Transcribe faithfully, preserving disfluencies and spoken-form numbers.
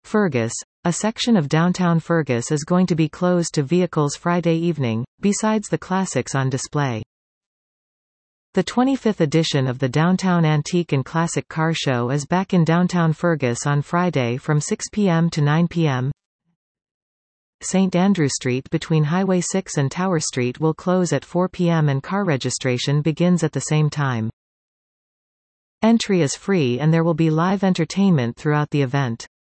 Fergus. A section of downtown Fergus is going to be closed to vehicles Friday evening, besides the classics on display. The twenty-fifth edition of the Downtown Antique and Classic Car Show is back in downtown Fergus on Friday from six p m to nine p m Saint Andrew Street between Highway six and Tower Street will close at four p m and car registration begins at the same time. Entry is free and there will be live entertainment throughout the event.